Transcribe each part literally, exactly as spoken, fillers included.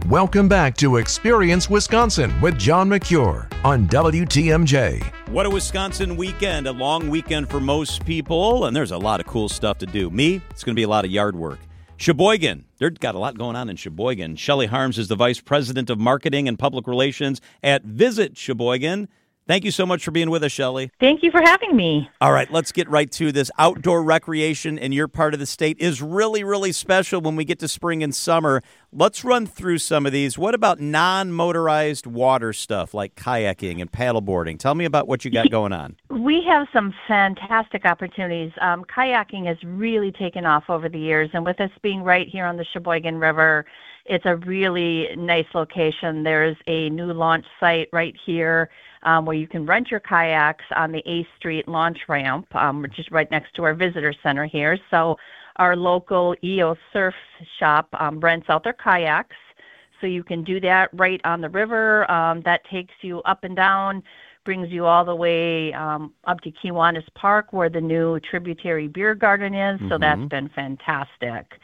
Welcome back to Experience Wisconsin with John McCure on W T M J. What a Wisconsin weekend, a long weekend for most people, and there's a lot of cool stuff to do. Me, it's going to be a lot of yard work. Sheboygan, they've got a lot going on in Sheboygan. Shelley Harms is the Vice President of Marketing and Public Relations at Visit Sheboygan. Thank you so much for being with us, Shelley. Thank you for having me. All right, let's get right to this. Outdoor recreation in your part of the state is really, really special when we get to spring and summer. Let's run through some of these. What about non-motorized water stuff like kayaking and paddleboarding? Tell me about what you got going on. We have some fantastic opportunities. Um, kayaking has really taken off over the years, and with us being right here on the Sheboygan River, it's a really nice location. There's a new launch site right here um, where you can rent your kayaks on the eighth Street launch ramp, um, which is right next to our visitor center here. So our local E O Surf shop um, rents out their kayaks. So you can do that right on the river. Um, that takes you up and down, brings you all the way um, up to Kiwanis Park where the new Tributary Beer Garden is. Mm-hmm. So that's been fantastic.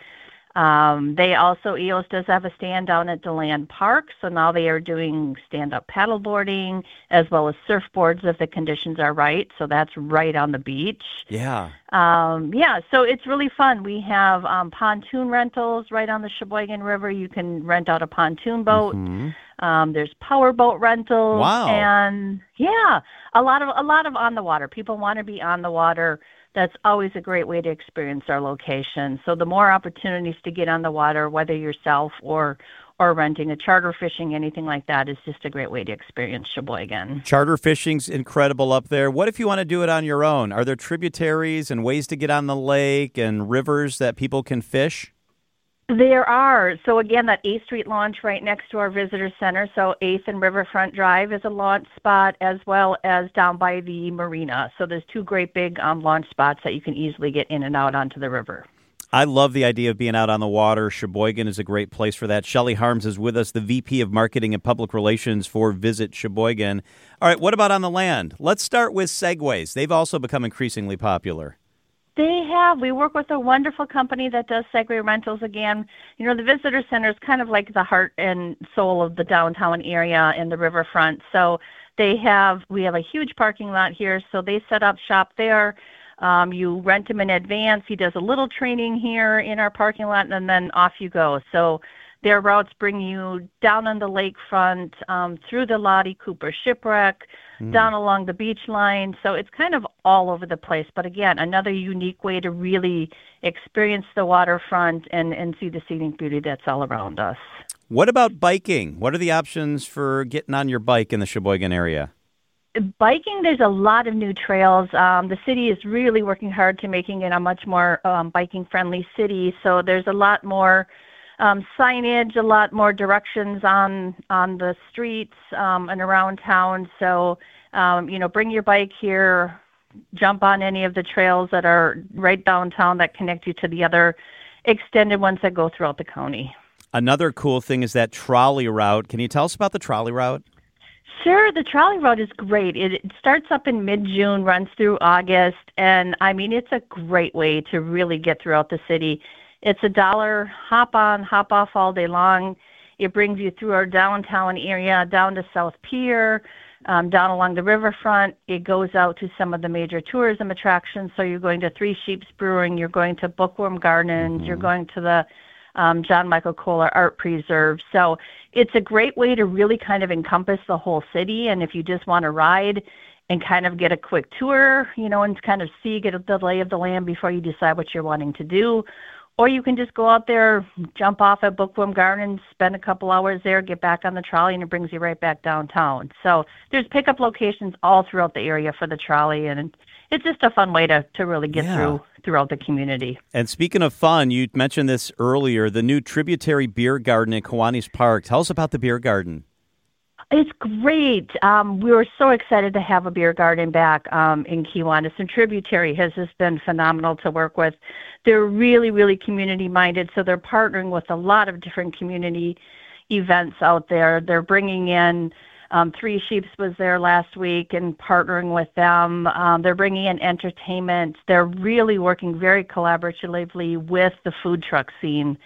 Um, they also, E O S does have a stand down at DeLand Park, so now they are doing stand-up paddleboarding as well as surfboards if the conditions are right, so that's right on the beach. Yeah. Um, yeah, so it's really fun. We have um, pontoon rentals right on the Sheboygan River. You can rent out a pontoon boat. Mm-hmm. Um, there's power boat rentals. Wow. And, yeah, a lot of a lot of on the water. People want to be on the water. That's always a great way to experience our location. So the more opportunities to get on the water, whether yourself or or renting a charter fishing, anything like that, is just a great way to experience Sheboygan. Charter fishing's incredible up there. What if you want to do it on your own? Are there tributaries and ways to get on the lake and rivers that people can fish? There are. So again, that eighth Street launch right next to our visitor center. So eighth and Riverfront Drive is a launch spot, as well as down by the marina. So there's two great big um, launch spots that you can easily get in and out onto the river. I love the idea of being out on the water. Sheboygan is a great place for that. Shelley Harms is with us, the V P of Marketing and Public Relations for Visit Sheboygan. All right, what about on the land? Let's start with segways. They've also become increasingly popular. They have. We work with a wonderful company that does Segway rentals again. You know, the visitor center is kind of like the heart and soul of the downtown area and the riverfront. So they have, we have a huge parking lot here, so they set up shop there. Um, you rent him in advance. He does a little training here in our parking lot, and then off you go. So their routes bring you down on the lakefront, um, through the Lottie Cooper shipwreck, mm. down along the beach line. So it's kind of all over the place. But again, another unique way to really experience the waterfront and, and see the scenic beauty that's all around us. What about biking? What are the options for getting on your bike in the Sheboygan area? Biking, there's a lot of new trails. Um, the city is really working hard to making it a much more um, biking-friendly city. So there's a lot more Um, signage, a lot more directions on on the streets um, and around town. So, um, you know, bring your bike here, jump on any of the trails that are right downtown that connect you to the other extended ones that go throughout the county. Another cool thing is that trolley route. Can you tell us about the trolley route? Sure, the trolley route is great. It, it starts up in mid-June, runs through August, and I mean, it's a great way to really get throughout the city. It's a dollar hop on, hop off all day long. It brings you through our downtown area, down to South Pier, um, down along the riverfront. It goes out to some of the major tourism attractions. So you're going to Three Sheeps Brewing, you're going to Bookworm Gardens, mm-hmm. you're going to the um, John Michael Kohler Art Preserve. So it's a great way to really kind of encompass the whole city. And if you just want to ride and kind of get a quick tour, you know, and kind of see, get the lay of the land before you decide what you're wanting to do. Or you can just go out there, jump off at Bookworm Gardens, spend a couple hours there, get back on the trolley, and it brings you right back downtown. So there's pickup locations all throughout the area for the trolley, and it's just a fun way to, to really get yeah. through throughout the community. And speaking of fun, you mentioned this earlier, the new Tributary Beer Garden in Kiwanis Park. Tell us about the beer garden. It's great. Um, we were so excited to have a beer garden back um, in Kiwanis, and Tributary has just been phenomenal to work with. They're really, really community-minded, so they're partnering with a lot of different community events out there. They're bringing in um, Three Sheeps was there last week and partnering with them. Um, they're bringing in entertainment. They're really working very collaboratively with the food truck scene.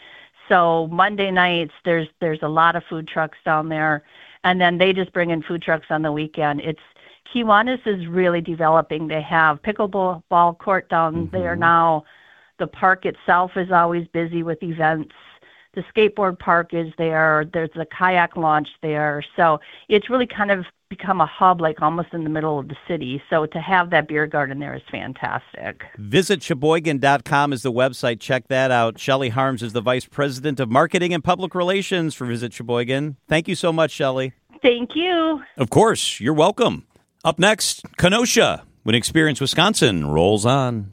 So Monday nights, there's there's a lot of food trucks down there, and then they just bring in food trucks on the weekend. It's Kiwanis is really developing. They have pickleball ball court down mm-hmm. there now. The park itself is always busy with events. The skateboard park is there. There's a kayak launch there. So it's really kind of become a hub, like almost in the middle of the city. So to have that beer garden there is fantastic. Visit Sheboygan dot com is the website. Check that out. Shelley Harms is the Vice President of Marketing and Public Relations for Visit Sheboygan. Thank you so much, Shelley. Thank you. Of course. You're welcome. Up next, Kenosha, when Experience Wisconsin rolls on.